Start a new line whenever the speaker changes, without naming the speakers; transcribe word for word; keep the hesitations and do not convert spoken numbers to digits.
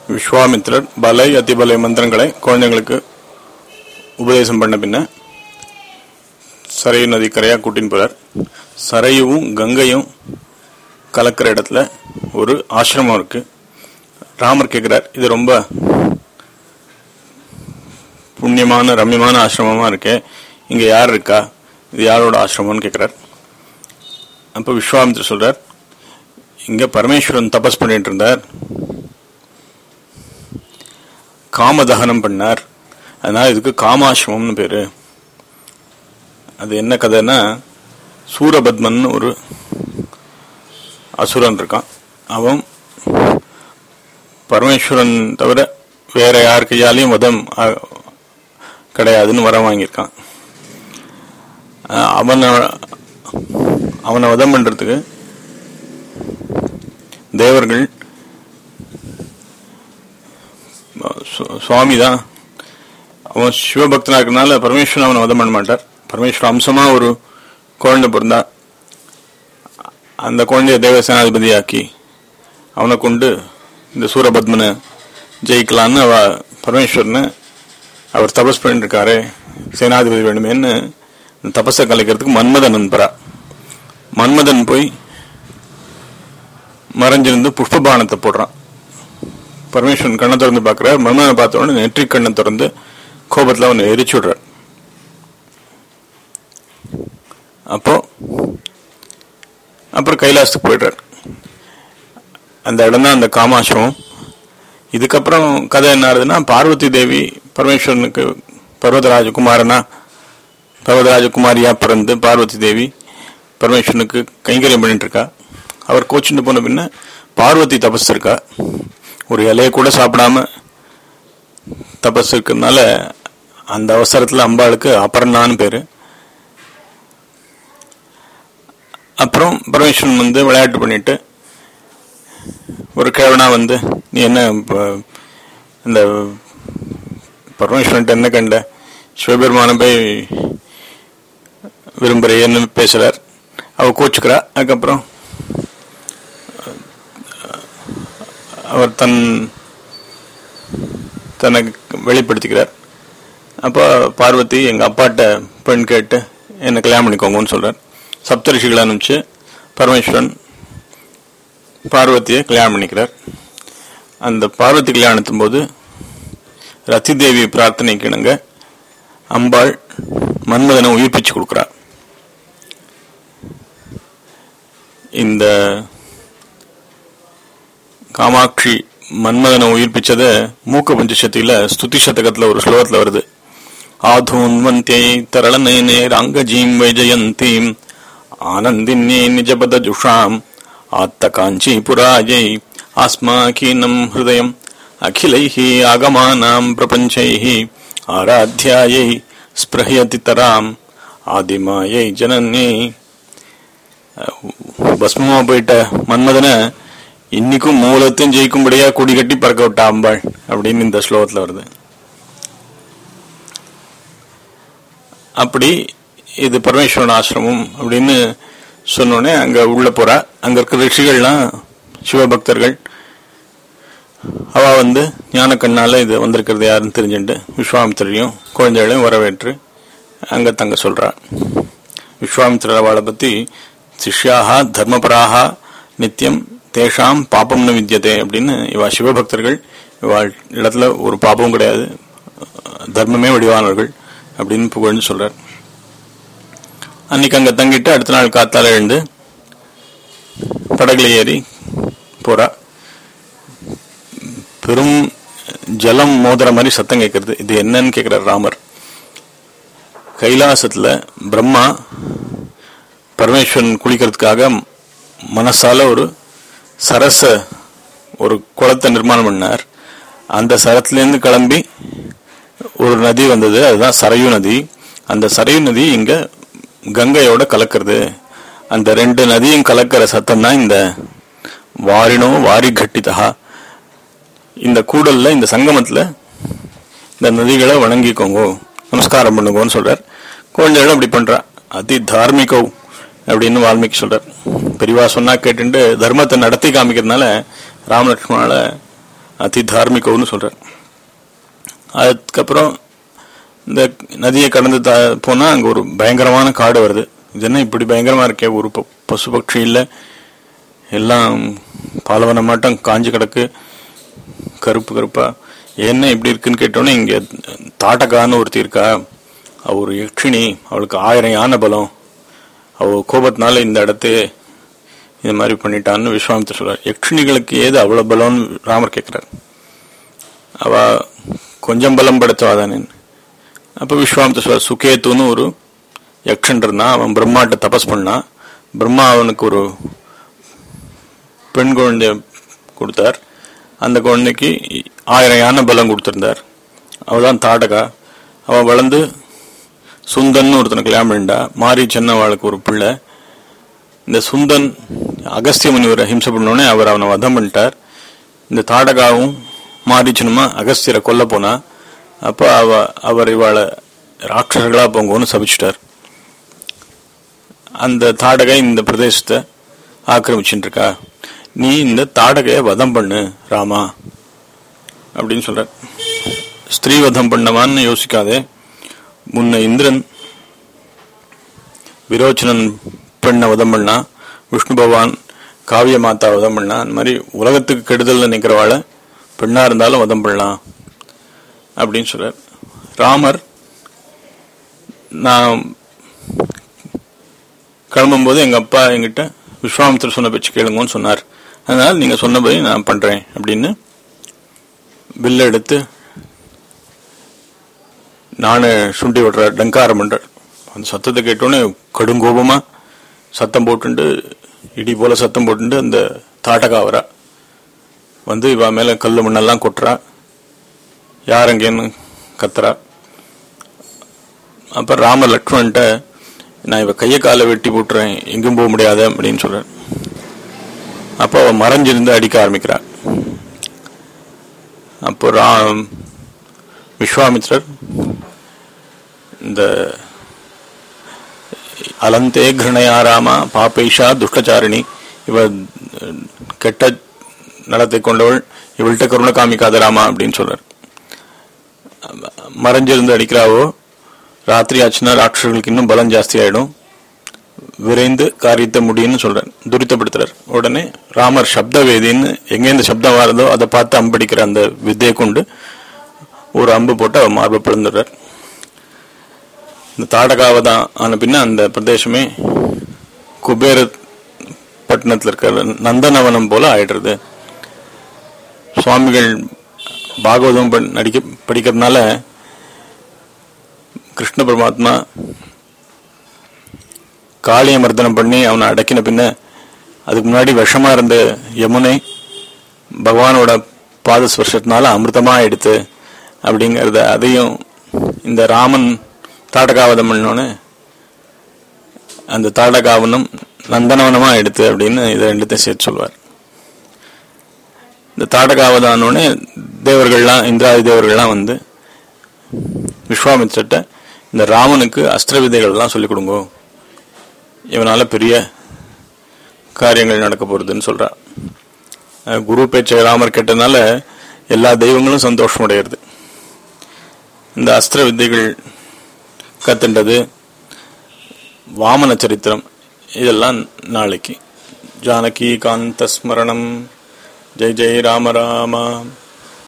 விஸ்வாமித்திரர் பலை அதிபலை மந்திரங்களை குழந்தைங்களுக்கு உபதேசம் பண்ண பின்ன சரையு நதி கரையா கூட்டின்னு போறார். சரையுவும் கங்கையும் கலக்கிற இடத்துல ஒரு ஆசிரமம் இருக்கு. ராமர் கேட்கிறார், இது ரொம்ப புண்ணியமான ரம்யமான ஆசிரமமா இருக்கே, இங்க யார் இருக்கா, இது யாரோட ஆசிரமம்னு கேட்கிறார். அப்ப விஸ்வாமித்திரர் சொல்றார், இங்க பரமேஸ்வரன் தபஸ் பண்ணிட்டு இருந்தார், காமதகனம் பண்ணார், அதனால இதுக்கு காமாசிரமம்னு பேரு. அது என்ன கதைன்னா, சூரபத்மன் ஒரு அசுரன் இருக்கான். அவன் பரமேஸ்வரன் தவிர வேற யார் கையாலையும் வதம் கிடையாதுன்னு வரம் வாங்கியிருக்கான். அவனை அவனை வதம் பண்றதுக்கு தேவர்கள் சுவாமி தான், அவன் சிவபக்தனா இருக்கிறதுனால பரமேஸ்வரன் அவனை வதம் பண்ண மாட்டார். பரமேஸ்வரன் அம்சமா ஒரு குழந்தை பிறந்தா, அந்த குழந்தைய தேவசேனாதிபதி ஆக்கி அவனை கொண்டு இந்த சூரபத்மனை ஜெயிக்கலான்னு அவ பரமேஸ்வரனை அவர் தபஸ் பண்ணிட்டு இருக்காரு, சேனாதிபதி வேணுமேன்னு தபஸை கலைக்கிறதுக்கு மன்மதன் அனுப்புறா. மன்மதன் போய் மறைஞ்சிருந்து புஷ்பபானத்தை போடுறான். பரமேஸ்வரன் கண்ணை திறந்து பாக்குறார். மன்மதனை பார்த்த உடனே நெற்றி கண்ணை திறந்து கோபத்துல அவனை எரிச்சு விடுறார். அப்போ அப்புறம் கைலாசத்துக்கு போயிடுறார். அந்த இடம் தான் அந்த காமாசிரமம். இதுக்கப்புறம் கதை என்ன ஆகுதுன்னா, பார்வதி தேவி பரமேஸ்வரனுக்கு பர்வதராஜகுமாரனா பர்வதராஜகுமாரியா பிறந்து பார்வதி தேவி பரமேஸ்வரனுக்கு கைங்கரியம் பண்ணிட்டு இருக்கா. அவர் கோச்சிட்டு போன பின்ன பார்வதி தபஸ் இருக்கா, ஒரு இலையை கூட சாப்பிடாம தபஸ் இருக்கிறதுனால அந்த அவசரத்துல அம்பாளுக்கு அபர்ணான்னு பேரு. அப்புறம் பரமேஸ்வரன் வந்து விளையாட்டு பண்ணிட்டு ஒரு கிழவனா வந்து, நீ என்ன இந்த பரமேஸ்வரன் என்ன கண்ட, சிவபெருமான போய் விரும்புறேன்னு பேசுறார். அவ கோச்சுக்கிறா. அதுக்கப்புறம் அவர் தன் தனக்கு வெளிப்படுத்திக்கிறார். அப்போ பார்வதி எங்க அப்பாட்ட பெண் கேட்டு என்ன கல்யாணம் பண்ணிக்கோங்கன்னு சொல்றார். சப்தரிஷிகளை அனுப்பிச்சு பரமேஸ்வரன் பார்வதியை கல்யாணம் பண்ணிக்கிறார். அந்த பார்வதி கல்யாணத்தும் போது ரதி தேவி பிரார்த்தனைக்கு இணங்க அம்பாள் மன்மதனை உயிர்ப்பிச்சு கொடுக்கிறார். இந்த காமாட்சி மன்மதனை உயிர்ப்பிச்சத மூக்க பஞ்சசத்தில ஸ்துதி சதகத்துல ஒரு ஸ்லோகத்துல வருது. ஆதூன்வந்தே தரளநயனே ராங்கஜீம் வைஜயந்தீம் ஆனந்தின்யே நிஜபத ஜுஷாம் ஆத்த காஞ்சி புராஜை ஆஸ்மாகீனம் ஹிருதயம் அகிலைஹி ஆகமானாம் பிரபஞ்சைஹி ஆராத்யாயை ஸ்பிரஹயதி தராம் ஆதிமாயை ஜனனி. பஸ்மமா போயிட்ட மன்மதனை இன்னைக்கும் மூலத்தையும் ஜெயிக்கும்படியா கொடி கட்டி பறக்க விட்டா அம்பாள் அப்படின்னு இந்த ஸ்லோகத்துல வருது. அப்படி இது பரமேஸ்வரன் ஆசிரமம் அப்படின்னு சொன்னோடனே அங்க உள்ள போறா. அங்க இருக்கிற ரிஷிகள்லாம் சிவபக்தர்கள். அவ வந்து ஞான கண்ணால இது வந்திருக்கிறது யாருன்னு தெரிஞ்சுட்டு விஸ்வாமித்திரையும் குழந்தைகளையும் வரவேற்று அங்க தங்க சொல்றா. விஸ்வாமித்திரர் அவளை பத்தி சிஷ்யாக தர்மபராக நித்தியம் தேஷாம் பாபம் ந வித்யதே அப்படின்னு, இவா சிவபக்தர்கள், இவாள் இடத்துல ஒரு பாபமும் கிடையாது, தர்மமே வடிவானவர்கள் அப்படின்னு புகழ்ந்து சொல்றார். அன்னைக்கு அங்க தங்கிட்டு அடுத்த நாள் காத்தால எழுந்து படகுல ஏறி போறா. பெரும் ஜலம் மோதுற மாதிரி சத்தம் கேட்கறது. இது என்னன்னு கேட்கிறார் ராமர். கைலாசத்துல பிரம்மா பரமேஸ்வரன் குளிக்கிறதுக்காக மனசால ஒரு சரச ஒரு குளத்தை நிர்மாணம் பண்ணார். அந்த சரத்திலேருந்து கிளம்பி ஒரு நதி வந்தது, அதுதான் சரையு நதி. அந்த சரையு நதி இங்க கங்கையோட கலக்கிறது. அந்த ரெண்டு நதியும் கலக்கிற சத்தம் தான் இந்த வாரினோ வாரி கட்டிதா. இந்த கூடல்ல இந்த சங்கமத்துல இந்த நதிகளை வணங்கிக்கோங்க, நமஸ்காரம் பண்ணுங்கன்னு சொல்றார். குழந்தைகளும் அப்படி பண்றா. அதி தார்மிகோ அப்படின்னு வால்மீகி சொல்றார். பெரியவா சொன்னா கேட்டு தர்மத்தை நடத்தி காமிக்கிறதுனால ராமலட்சுமணால அதி தார்மிகம்னு சொல்றார். அதுக்கப்புறம் இந்த நதியை கடந்து போனா அங்க ஒரு பயங்கரமான காடு வருது. இது என்ன இப்படி பயங்கரமா இருக்கே, ஒரு பசு பட்சி இல்லை, எல்லாம் பாலவன மாட்டம் காஞ்சி கிடக்கு, கருப்பு கருப்பா, என்ன இப்படி இருக்குன்னு கேட்டோன்னே இங்க தாட்டகான்னு ஒருத்தி இருக்கா, அவ ஒரு யக்ஷினி, அவளுக்கு ஆயிரம் யானை பலம், அவ கோபத்தினால இந்த இடத்து இது மாதிரி பண்ணிட்டான்னு விஸ்வாமித்திரர் சொல்றார். யக்ஷினிகளுக்கு ஏது அவ்வளவு பலம்னு ராமர் கேட்கிறார். அவ கொஞ்சம் பலம் படுத்தவாதானே. அப்ப விஸ்வாமித்திரர் சொல்றார், சுகேத்துன்னு ஒரு யக்ஷன் இருந்தான், அவன் பிரம்மாட்ட தபஸ் பண்ணான். பிரம்மா அவனுக்கு ஒரு பெண் குழந்தைய கொடுத்தார். அந்த குழந்தைக்கு ஆயிரம் யானை பலம் கொடுத்திருந்தார். அவதான் தாடகா. அவன் வளர்ந்து சுந்தன் ஒருத்தனை கல்யாணம் பண்ணிண்டா. மாரி சென்னவாளுக்கு ஒரு பிள்ளை. இந்த சுந்தன் அகஸ்திய முனிவரை ஹிம்சை பண்ணோடனே அவர் அவனை வதம் பண்ணிட்டார். இந்த தாடகாவும் மாரிச்சனுமா அகஸ்தியரை கொல்ல போனா. அப்ப அவ அவர் இவாளை ராட்சசர்களா போங்கன்னு சபிச்சிட்டார். அந்த தாடகை இந்த பிரதேசத்தை ஆக்கிரமிச்சுட்டு இருக்கா, நீ இந்த தாடகைய வதம் பண்ணு ராமா அப்படின்னு சொல்ற. ஸ்திரீ வதம் பண்ணவான்னு யோசிக்காதே. முன்ன இந்திரன் விரோச்சனன் பெண்ணை வதம் பண்ணா, விஷ்ணு பகவான் காவிய மாதா வதம் பண்ணா. அந்த மாதிரி உலகத்துக்கு கெடுதல் நினைக்கிறவாழ பெண்ணா இருந்தாலும் வதம் பண்ணலாம் அப்படின்னு சொல்ற. ராமர் நான் கிளம்பும்போது எங்க அப்பா எங்கிட்ட விஸ்வாமித்திரர் சொன்ன பேச்சு கேளுங்கன்னு சொன்னார், அதனால நீங்க சொன்னபடி நான் பண்றேன் அப்படின்னு பில்ல எடுத்து நானு சுண்டி விடுற டங்காரம் பண்ற. அந்த சத்தத்தை கேட்டோன்னே கடுங்கோபமா சத்தம் போட்டுண்டு, இடி போல சத்தம் போட்டுண்டு அந்த தாட்டகா வரா வந்து இவ மேல கல்லு மண்ணெல்லாம் கொட்டுறா. யார் அங்கேன்னு கத்துறா. அப்ப ராம லக்ஷ்மண்ட்ட நான் இவ கைய காலை வெட்டி போட்டுறேன், எங்கும் போக முடியாத அப்படின்னு சொல்றேன். அப்ப அவ மறைஞ்சிருந்து அடிக்க ஆரம்பிக்கிறார். அப்போ ராம் விஸ்வாமித்ரர் இந்த அலந்தே கிருணையா ராமா பாபேஷா துஷ்டச்சாரிணி, இவ கெட்ட நடத்தை கொண்டவள், இவள்கிட்ட கருணை காமிக்காத ராமா அப்படின்னு சொல்றார். மறைஞ்சிருந்து அடிக்கிறாவோ, ராத்திரி ஆச்சுன்னா ராட்சர்களுக்கு இன்னும் பலம் ஜாஸ்தி ஆயிடும், விரைந்து காரியத்தை முடியும்னு சொல்றார், துரித்தப்படுத்துறார். உடனே ராமர் சப்த வேதின்னு எங்கேருந்து சப்தம் வருதோ அதை பார்த்து அம்படிக்கிற அந்த வித்தையை கொண்டு ஒரு அம்பு போட்டு அவர் மார்பை பிளந்துடுறார். இந்த தாடகாவதான் ஆன பின்ன அந்த பிரதேசமே குபேர பட்டணத்தில் இருக்கிற நந்தனவனம் போல ஆயிடுறது. சுவாமிகள் பாகவதம் நடிக்க படிக்கிறதுனால கிருஷ்ண பரமாத்மா காளிய மர்தனம் பண்ணி அவனை அடக்கின பின்ன அதுக்கு முன்னாடி விஷமா இருந்த யமுனை பகவானோட பாத ஸ்பர்ஷத்தினால அமிர்தமா எடுத்து அப்படிங்கறத அதையும் இந்த ராமன் தாடகாவதம் பண்ணோன்னு அந்த தாடகாவனம் நந்தனவனமா எடுத்து அப்படின்னு இதை ரெண்டுத்தையும் சேர்த்து சொல்வார். இந்த தாடகாவதானோடனே தேவர்கள்லாம் இந்திராதி தேவர்கள்லாம் வந்து விஸ்வாமித்திரட்ட இந்த ராமனுக்கு அஸ்திர விதைகள் எல்லாம் சொல்லிக் கொடுங்க, இவனால பெரிய காரியங்கள் நடக்க போறதுன்னு சொல்றா. குரு பேச்சை ராமர் கேட்டதுனால எல்லா தெய்வங்களும் சந்தோஷம் அடைகிறது. இந்த அஸ்திர வித்தைகள் கத்துண்டது, வாமன சரித்திரம், இதெல்லாம் நாளைக்கு. ஜானகி காந்த ஸ்மரணம். ஜெய் ஜெய் ராம ராமா.